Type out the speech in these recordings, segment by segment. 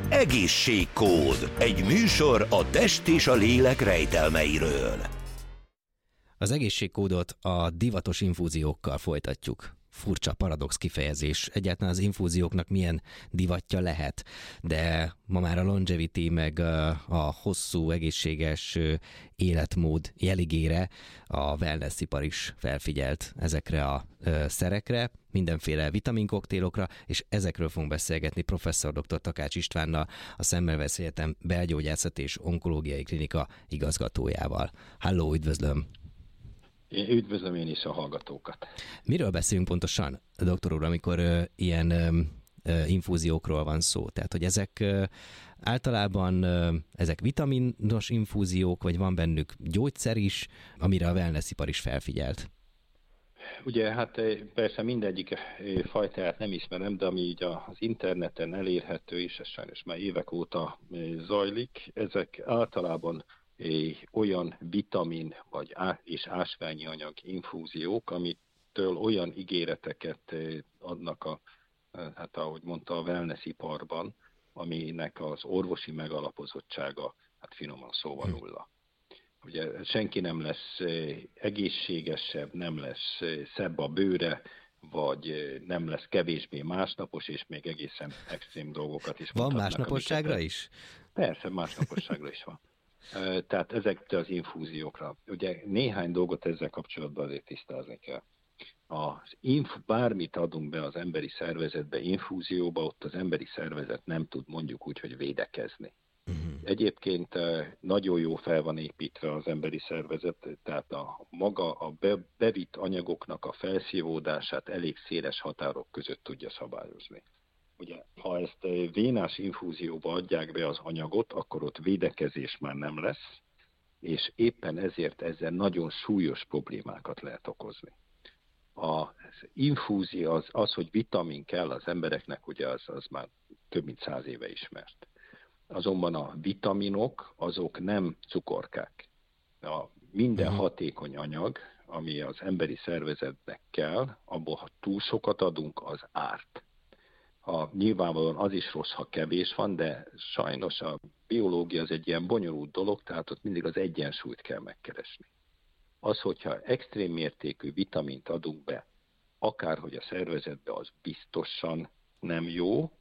Egészségkód. Egy műsor a test és a lélek rejtelmeiről. Az egészségkódot a divatos infúziókkal folytatjuk. Furcsa, paradox kifejezés. Egyáltalán az infúzióknak milyen divatja lehet, de ma már a longevity meg a hosszú, egészséges életmód jeligére a wellness-ipar is felfigyelt ezekre a szerekre, mindenféle vitaminkoktélokra, és ezekről fogunk beszélgetni professzor dr. Takács Istvánnal, a Semmelweis Egyetem belgyógyászati és onkológiai klinika igazgatójával. Halló, üdvözlöm! Üdvözlöm én is a hallgatókat. Miről beszélünk pontosan, doktor úr, amikor ilyen infúziókról van szó? Tehát, hogy ezek általában ezek vitaminos infúziók, vagy van bennük gyógyszer is, amire a wellness-ipar is felfigyelt? Ugye, hát persze mindegyik fajtáját nem ismerem, de ami így az interneten elérhető, és ez sajnos már évek óta zajlik, ezek általában olyan vitamin és ásványi anyag infúziók, amitől olyan ígéreteket adnak hát ahogy mondta, a wellness-iparban, aminek az orvosi megalapozottsága, hát finoman szóval nulla. Ugye senki nem lesz egészségesebb, nem lesz szebb a bőre, vagy nem lesz kevésbé másnapos, és még egészen extrém dolgokat is van másnaposságra is? Persze, másnaposságra is van. Tehát ezektől az infúziókra. Ugye néhány dolgot ezzel kapcsolatban azért tisztázni kell. Bármit adunk be az emberi szervezetbe, infúzióba, ott az emberi szervezet nem tud mondjuk úgy, hogy védekezni. Egyébként nagyon jó fel van építve az emberi szervezet, tehát a bevitt anyagoknak a felszívódását elég széles határok között tudja szabályozni. Ugye, ha ezt vénás infúzióba adják be az anyagot, akkor ott védekezés már nem lesz, és éppen ezért ezzel nagyon súlyos problémákat lehet okozni. Az infúzió, az, hogy vitamin kell az embereknek, ugye az már több mint 100 éve ismert. Azonban a vitaminok, azok nem cukorkák. Minden hatékony anyag, ami az emberi szervezetnek kell, abból ha túl sokat adunk, az árt. Nyilvánvalóan az is rossz, ha kevés van, de sajnos a biológia az egy ilyen bonyolult dolog, tehát ott mindig az egyensúlyt kell megkeresni. Az, hogyha extrém mértékű vitamint adunk be, akárhogy a szervezetbe, az biztosan nem jó,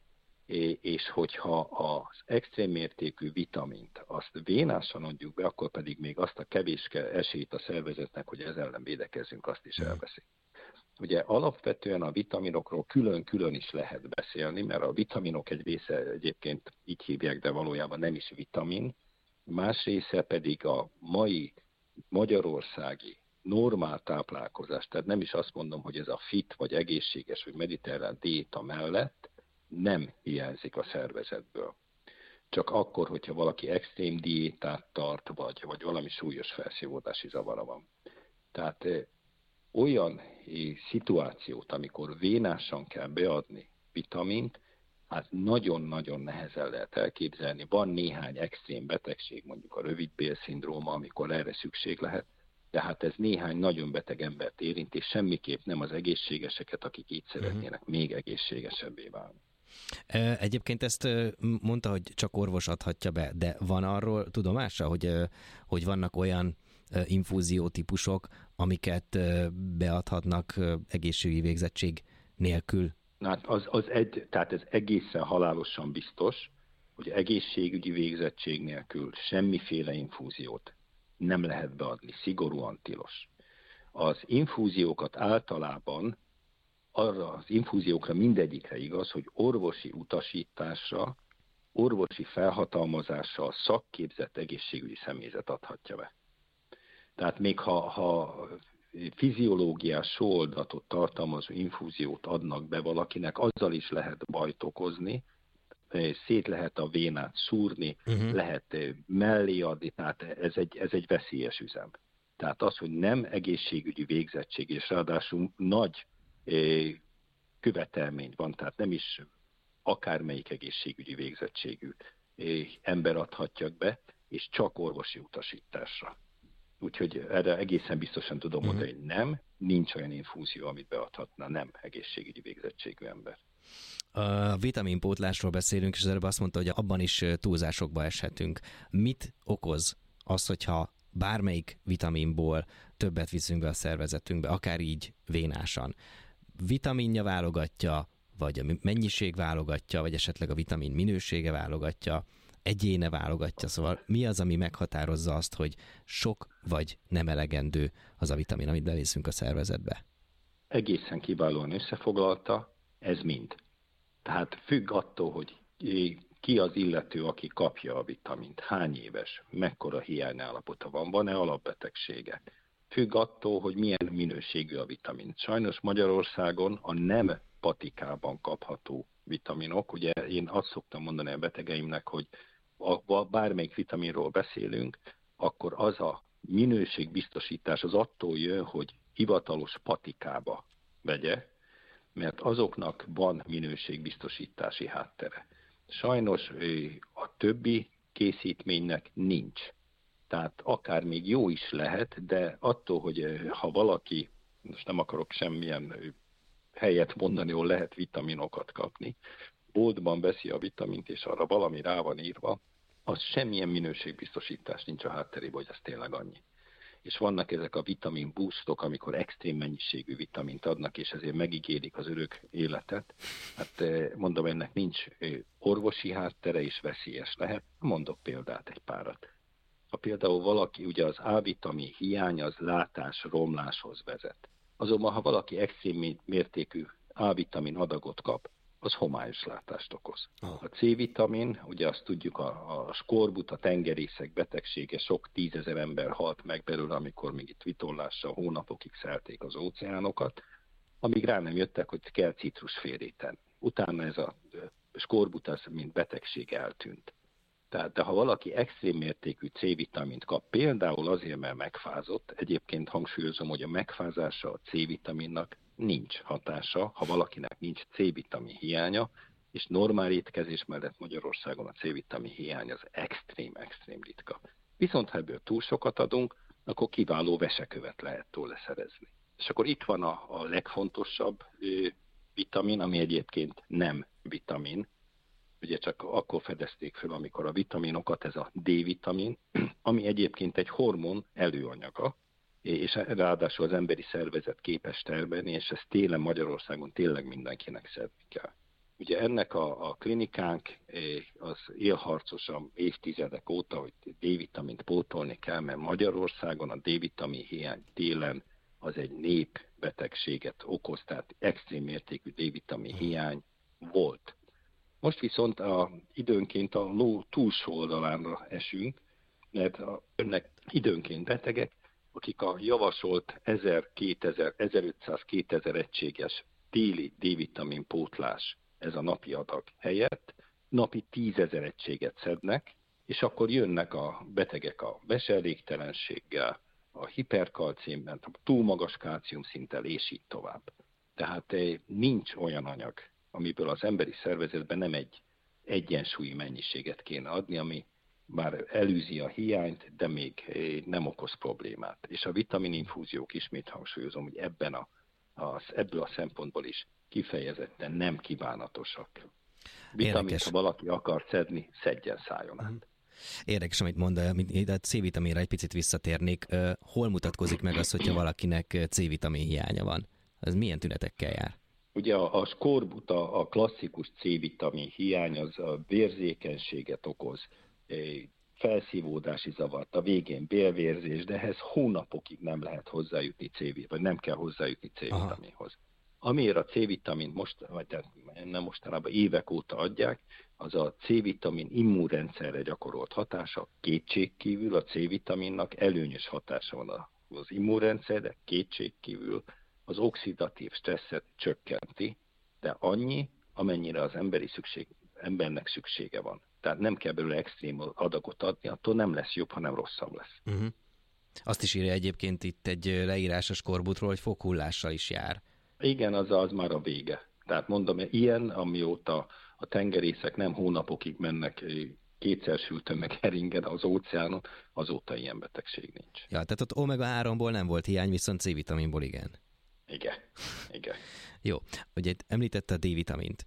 és hogyha az extrém mértékű vitamint azt vénásan adjuk be, akkor pedig még azt a kevés esélyt a szervezetnek, hogy ezzel ellen védekezzünk, azt is elveszik. Ugye alapvetően a vitaminokról külön-külön is lehet beszélni, mert a vitaminok egy része egyébként így hívják, de valójában nem is vitamin, más része pedig a mai magyarországi normál táplálkozás, tehát nem is azt mondom, hogy ez a fit, vagy egészséges, vagy mediterrán diéta mellett nem hiányzik a szervezetből. Csak akkor, hogyha valaki extrém diétát tart, vagy valami súlyos felszívódási zavara van. Tehát olyan szituációt, amikor vénásan kell beadni vitamint, hát nagyon-nagyon nehezen lehet elképzelni. Van néhány extrém betegség, mondjuk a rövidbél-szindróma, amikor erre szükség lehet, de hát ez néhány nagyon beteg embert érint, és semmiképp nem az egészségeseket, akik így szeretnének még egészségesebbé válni. Egyébként ezt mondta, hogy csak orvos adhatja be, de van arról tudomása, hogy vannak olyan infúziótípusok, amiket beadhatnak egészségügyi végzettség nélkül? Hát tehát ez egészen halálosan biztos, hogy egészségügyi végzettség nélkül semmiféle infúziót nem lehet beadni, szigorúan tilos. Az infúziókat általában arra az infúziókra mindegyikre igaz, hogy orvosi utasításra, orvosi felhatalmazással szakképzett egészségügyi személyzet adhatja be. Tehát még ha fiziológiás sóoldatot tartalmazó infúziót adnak be valakinek, azzal is lehet bajt okozni, szét lehet a vénát szúrni, lehet mellé adni, tehát ez egy veszélyes üzem. Tehát az, hogy nem egészségügyi végzettség, és ráadásul nagy követelmény van, tehát nem is akármelyik egészségügyi végzettségű ember adhatják be, és csak orvosi utasításra. Úgyhogy erre egészen biztosan tudom mondani, hogy nem, nincs olyan infúzió, amit beadhatna nem egészségügyi végzettségű ember. A vitaminpótlásról beszélünk, és az előbb azt mondta, hogy abban is túlzásokba eshetünk. Mit okoz az, hogyha bármelyik vitaminból többet viszünk be a szervezetünkbe, akár így vénásan? Vitaminja válogatja, vagy a mennyiség válogatja, vagy esetleg a vitamin minősége válogatja, egyéne válogatja, szóval mi az, ami meghatározza azt, hogy sok vagy nem elegendő az a vitamin, amit beviszünk a szervezetbe? Egészen kiválóan összefoglalta, ez mind. Tehát függ attól, hogy ki az illető, aki kapja a vitamint, hány éves, mekkora hiányállapota van-e alapbetegsége. Függ attól, hogy milyen minőségű a vitamin. Sajnos Magyarországon a nem patikában kapható vitaminok, ugye én azt szoktam mondani a betegeimnek, hogy bármelyik vitaminról beszélünk, akkor az a minőségbiztosítás az attól jön, hogy hivatalos patikába vegye, mert azoknak van minőségbiztosítási háttere. Sajnos a többi készítménynek nincs. Tehát akár még jó is lehet, de attól, hogy ha valaki, most nem akarok semmilyen helyet mondani, ahol lehet vitaminokat kapni, boltban veszi a vitamint, és arra valami rá van írva, az semmilyen minőségbiztosítás nincs a hátterében, hogy ez tényleg annyi. És vannak ezek a vitamin boostok, amikor extrém mennyiségű vitamint adnak, és ezért megígérik az örök életet. Hát mondom, ennek nincs orvosi háttere, és veszélyes lehet. Mondok példát, egy párat. Ha például valaki, ugye az A-vitamin hiány az látásromláshoz vezet. Azonban, ha valaki extrém mértékű A-vitamin adagot kap, az homályos látást okoz. A C-vitamin, ugye azt tudjuk, a skorbut, a tengerészek betegsége, sok 10 000 ember halt meg belőle, amikor még itt vitorlással hónapokig szelték az óceánokat, amíg rá nem jöttek, hogy kell citrusfélét tenni. Utána ez a skorbut, az mint betegség eltűnt. Tehát, de ha valaki extrém mértékű C-vitamint kap, például azért, mert megfázott, egyébként hangsúlyozom, hogy a megfázása a C-vitaminnak nincs hatása, ha valakinek nincs C-vitamin hiánya, és normál étkezés mellett Magyarországon a C-vitamin hiány az extrém ritka. Viszont ha ebből túl sokat adunk, akkor kiváló vesekövet lehet tőle szerezni. És akkor itt van a legfontosabb vitamin, ami egyébként nem vitamin. Ugye csak akkor fedezték föl, amikor a vitaminokat, ez a D-vitamin, ami egyébként egy hormon előanyaga, és ráadásul az emberi szervezet képes termelni, és ezt télen Magyarországon tényleg mindenkinek szedni kell. Ugye ennek a klinikánk az élharcosan évtizedek óta, hogy D-vitamint pótolni kell, mert Magyarországon a D-vitamin hiány télen az egy népbetegséget okoz, tehát extrém mértékű D-vitamin hiány volt. Most viszont időnként a ló túlsó oldalánra esünk, mert önnek időnként betegek, akik a javasolt 1500-2000 egységes téli D-vitamin pótlás, ez a napi adag helyett, napi 10 000 egységet szednek, és akkor jönnek a betegek a veselégtelenséggel, a hiperkalciumban, a túl magas kálciumszinttel, és így tovább. Tehát nincs olyan anyag, amiből az emberi szervezetben nem egy egyensúlyi mennyiséget kéne adni, ami már elűzi a hiányt, de még nem okoz problémát. És a vitamininfúziók, ismét hangsúlyozom, hogy ebből a szempontból is kifejezetten nem kívánatosak. Vitamint, ha valaki akar szedni, szedjen szálljon át. Érdekes, amit mond, a C-vitaminra egy picit visszatérnék. Hol mutatkozik meg az, hogyha valakinek C-vitamin hiánya van? Ez milyen tünetekkel jár? Ugye a skorbut, a klasszikus C-vitamin hiány, az a vérzékenységet okoz, felszívódási zavart, a végén bélvérzés, de ehhez hónapokig nem lehet hozzájutni vagy nem kell hozzájutni C-vitaminhoz. Amiért a C-vitamint nem mostanában évek óta adják, az a C-vitamin immunrendszerre gyakorolt hatása. Kétségkívül a C-vitaminnak előnyös hatása van az immunrendszerre, kétségkívül az oxidatív stresszet csökkenti, de annyi, amennyire az embernek szüksége van. Tehát nem kell belőle extrém adagot adni, attól nem lesz jobb, hanem rosszabb lesz. Azt is írja egyébként itt egy leírás a skorbutról, hogy foghullással is jár. Igen, az már a vége. Tehát mondom, ilyen, amióta a tengerészek nem hónapokig mennek, kétszer sültem meg heringen az óceánon, azóta ilyen betegség nincs. Ja, tehát ott omega-3-ból nem volt hiány, viszont C-vitaminból igen. Igen. Jó, ugye említette a D-vitamint.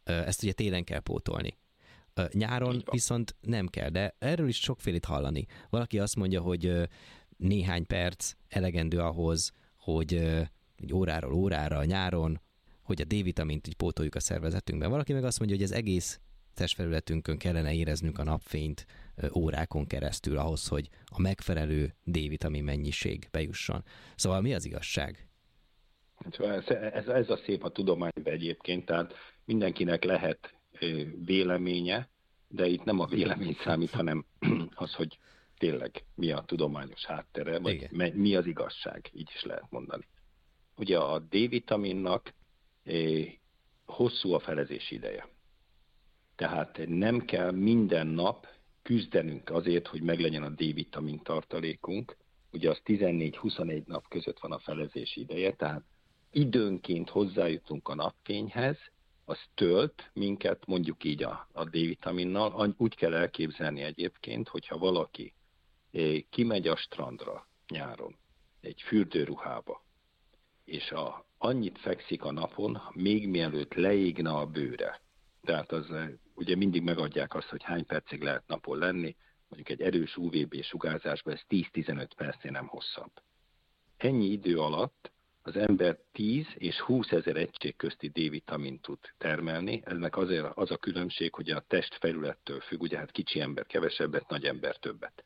Ezt ugye télen kell pótolni. Nyáron viszont nem kell, de erről is sokfélét hallani. Valaki azt mondja, hogy néhány perc elegendő ahhoz, hogy egy óráról órára nyáron, hogy a D-vitamint így pótoljuk a szervezetünkben. Valaki meg azt mondja, hogy az egész testfelületünkön kellene éreznünk a napfényt órákon keresztül ahhoz, hogy a megfelelő D-vitamin mennyiség bejusson. Szóval mi az igazság? Ez a szép a tudományban egyébként, tehát mindenkinek lehet véleménye, de itt nem a vélemény számít, hanem az, hogy tényleg mi a tudományos háttere, vagy mi az igazság, így is lehet mondani. Ugye a D-vitaminnak hosszú a felezési ideje. Tehát nem kell minden nap küzdenünk azért, hogy meglegyen a D-vitamin tartalékunk. Ugye az 14-21 nap között van a felezési ideje, tehát időnként hozzájutunk a napfényhez, az tölt minket, mondjuk így a D-vitaminnal. Úgy kell elképzelni egyébként, hogyha valaki kimegy a strandra nyáron, egy fürdőruhába, és annyit fekszik a napon, még mielőtt leégne a bőre. Tehát az, ugye mindig megadják azt, hogy hány percig lehet napon lenni, mondjuk egy erős UVB sugárzásban ez 10-15 percnél nem hosszabb. Ennyi idő alatt az ember 10 és 20 ezer egység közti D-vitamint tud termelni. Ennek azért az a különbség, hogy a testfelülettől függ, ugye hát kicsi ember kevesebbet, nagy ember többet.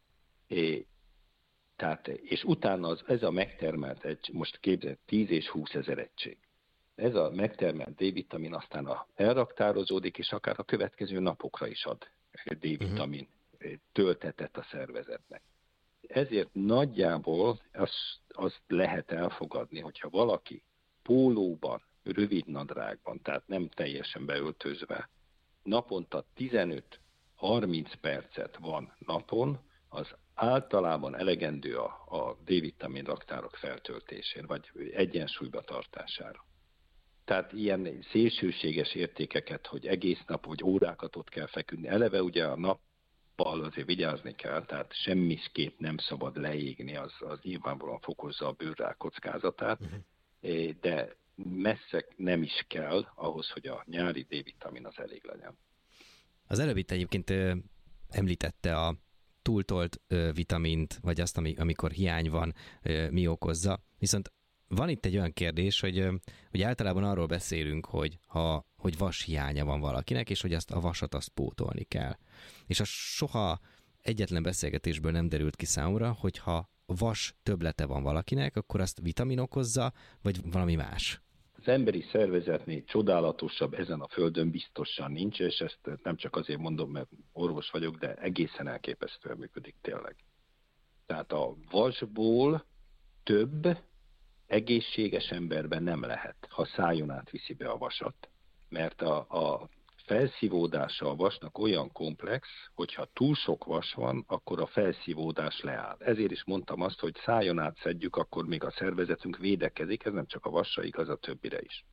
És utána ez a megtermelt, most képzeld, 10 és 20 ezer egység. Ez a megtermelt D-vitamin aztán elraktározódik, és akár a következő napokra is ad D-vitamin töltetet a szervezetnek. Ezért nagyjából azt lehet elfogadni, hogyha valaki pólóban, rövid nadrágban, tehát nem teljesen beöltözve, naponta 15-30 percet van napon, az általában elegendő a D-vitamin raktárok feltöltésére, vagy egyensúlyba tartására. Tehát ilyen szélsőséges értékeket, hogy egész nap, vagy órákat ott kell feküdni. Eleve ugye a nappal azért vigyázni kell, tehát semmiképp nem szabad leégni, az nyilvánvalóan fokozza a bőrrák kockázatát, de messze nem is kell ahhoz, hogy a nyári D-vitamin az elég legyen. Az előbb itt egyébként említette a túltolt vitamint, vagy azt, amikor hiány van, mi okozza. Viszont van itt egy olyan kérdés, hogy általában arról beszélünk, hogy vas hiánya van valakinek, és hogy a vasat azt pótolni kell. És az soha egyetlen beszélgetésből nem derült ki számomra, hogy ha vas többlete van valakinek, akkor azt vitamin okozza, vagy valami más. Az emberi szervezetnél csodálatosabb ezen a földön biztosan nincs, és ezt nem csak azért mondom, mert orvos vagyok, de egészen elképesztően működik tényleg. Tehát a vasból több egészséges emberben nem lehet, ha szájon át viszi be a vasat, mert a felszívódása a vasnak olyan komplex, hogyha túl sok vas van, akkor a felszívódás leáll. Ezért is mondtam azt, hogy szájon át szedjük, akkor még a szervezetünk védekezik, ez nem csak a vasra igaz, a többire is.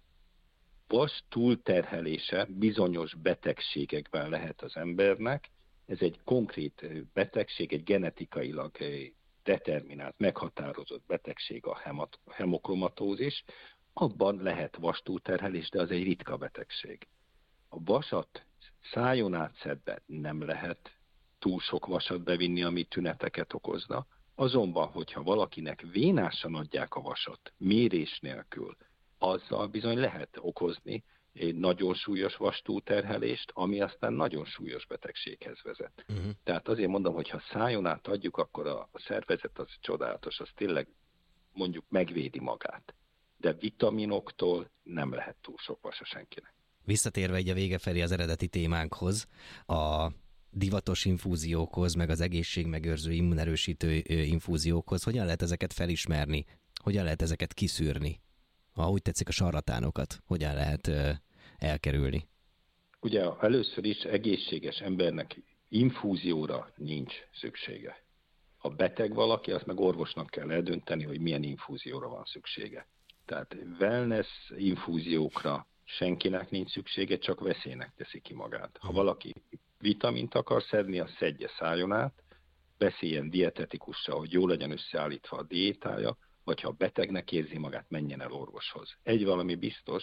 Vas túlterhelése bizonyos betegségekben lehet az embernek, ez egy konkrét betegség, egy genetikailag determinált, meghatározott betegség a hemokromatózis, abban lehet vas túlterhelés, de az egy ritka betegség. A vasat szájon átszedve nem lehet túl sok vasat bevinni, ami tüneteket okozna. Azonban, hogyha valakinek vénásan adják a vasat, mérés nélkül, azzal bizony lehet okozni egy nagyon súlyos vastúlterhelést, ami aztán nagyon súlyos betegséghez vezet. Tehát azért mondom, hogy ha szájon át adjuk, akkor a szervezet az csodálatos, az tényleg mondjuk megvédi magát. De vitaminoktól nem lehet túl sok vasa senkinek. Visszatérve egy a vége felé az eredeti témánkhoz, a divatos infúziókhoz, meg az egészségmegőrző, immunerősítő infúziókhoz, hogyan lehet ezeket felismerni? Hogyan lehet ezeket kiszűrni? Ha úgy tetszik, a sarlatánokat hogyan lehet elkerülni? Ugye először is egészséges embernek infúzióra nincs szüksége. Ha beteg valaki, azt meg orvosnak kell eldönteni, hogy milyen infúzióra van szüksége. Tehát wellness infúziókra senkinek nincs szüksége, csak veszélynek teszi ki magát. Ha valaki vitamint akar szedni, azt szedje szájon át, beszéljen dietetikussal, hogy jól legyen összeállítva a diétája, vagy ha betegnek érzi magát, menjen el orvoshoz. Egy valami biztos,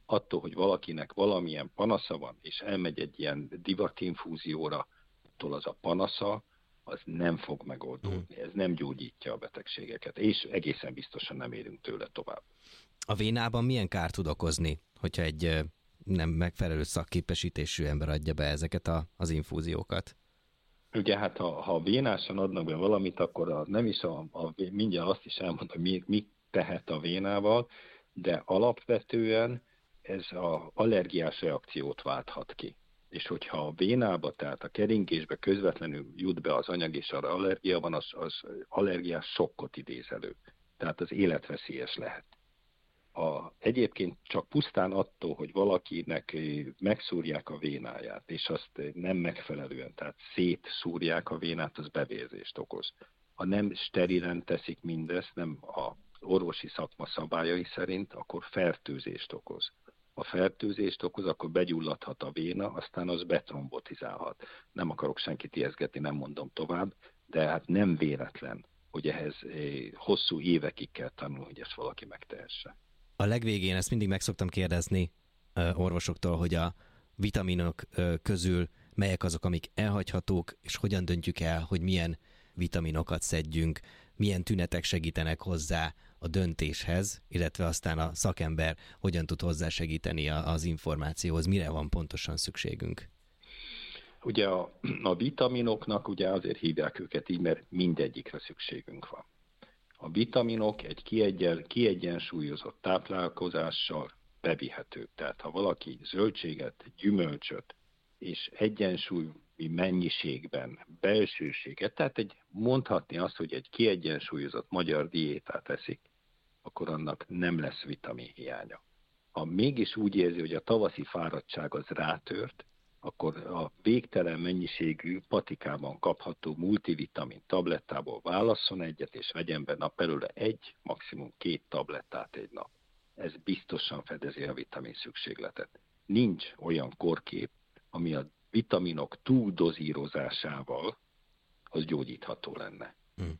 attól, hogy valakinek valamilyen panasza van, és elmegy egy ilyen divatinfúzióra, attól az a panasza, az nem fog megoldódni. Ez nem gyógyítja a betegségeket, és egészen biztosan nem érünk tőle tovább. A vénában milyen kárt tud okozni, hogyha egy nem megfelelő szakképesítésű ember adja be ezeket az infúziókat? Ugye hát ha vénásan adnak be valamit, akkor nem is mindjárt azt is elmondom, hogy mi tehet a vénával, de alapvetően ez az allergiás reakciót válthat ki. És hogyha a vénába, tehát a keringésbe közvetlenül jut be az anyag, és arra allergia van, az allergiás sokkot idéz elő. Tehát az életveszélyes lehet. Egyébként csak pusztán attól, hogy valakinek megszúrják a vénáját, és azt nem megfelelően, tehát szétszúrják a vénát, az bevérzést okoz. Ha nem sterilen teszik mindezt, nem az orvosi szakma szabályai szerint, akkor fertőzést okoz. Ha fertőzést okoz, akkor begyulladhat a véna, aztán az betrombotizálhat. Nem akarok senkit ijesztgetni, nem mondom tovább, de hát nem véletlen, hogy ehhez hosszú évekig kell tanulni, hogy ezt valaki megtehesse. A legvégén ezt mindig meg szoktam kérdezni orvosoktól, hogy a vitaminok közül melyek azok, amik elhagyhatók, és hogyan döntjük el, hogy milyen vitaminokat szedjünk, milyen tünetek segítenek hozzá a döntéshez, illetve aztán a szakember hogyan tud hozzásegíteni az információhoz, mire van pontosan szükségünk. Ugye a vitaminoknak ugye azért hívják őket így, mert mindegyikre szükségünk van. A vitaminok egy kiegyensúlyozott táplálkozással bevihetők. Tehát ha valaki zöldséget, gyümölcsöt és egyensúlyi mennyiségben, belsőséget, tehát mondhatni azt, hogy egy kiegyensúlyozott magyar diétát eszik, akkor annak nem lesz vitaminhiánya. Ha mégis úgy érzi, hogy a tavaszi fáradtság az rátört, akkor a végtelen mennyiségű patikában kapható multivitamin tablettából válasszon egyet, és vegyen be nap belőle 1, maximum 2 tablettát egy nap. Ez biztosan fedezi a vitamin szükségletet. Nincs olyan korkép, ami a vitaminok túldozírozásával az gyógyítható lenne.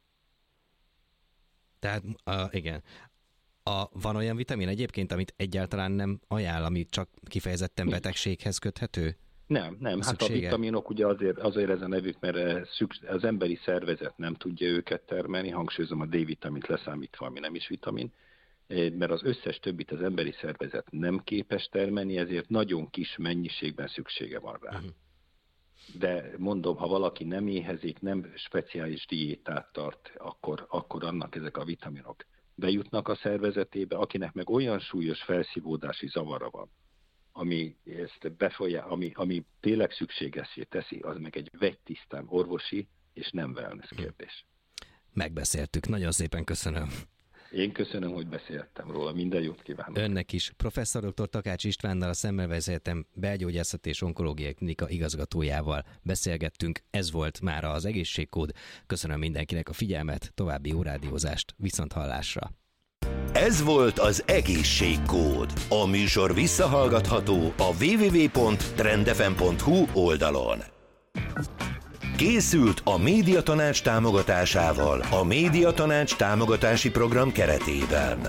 Tehát igen. Van olyan vitamin egyébként, amit egyáltalán nem ajánl, ami csak kifejezetten betegséghez köthető? Nem. Hát a vitaminok ugye azért ez a nevük, mert az emberi szervezet nem tudja őket termelni, hangsúlyozom a D-vitamint leszámítva, ami nem is vitamin, mert az összes többit az emberi szervezet nem képes termelni, ezért nagyon kis mennyiségben szüksége van rá. De mondom, ha valaki nem éhezik, nem speciális diétát tart, akkor annak ezek a vitaminok bejutnak a szervezetébe, akinek meg olyan súlyos felszívódási zavara van, ami ezt ami tényleg szükségessé teszi, az meg egy vegytisztán orvosi és nem wellness kérdés. Megbeszéltük. Nagyon szépen köszönöm. Én köszönöm, hogy beszéltem róla. Minden jót kívánok. Önnek is. Professzor dr. Takács Istvánnal, a Semmelweis Egyetem belgyógyászati és onkológiai klinika igazgatójával beszélgettünk. Ez volt mára az Egészségkód. Köszönöm mindenkinek a figyelmet, további jó rádiózást, viszonthallásra. Ez volt az Egészségkód. A műsor visszahallgatható a www.trendfm.hu oldalon. Készült a Médiatanács támogatásával a Médiatanács támogatási program keretében.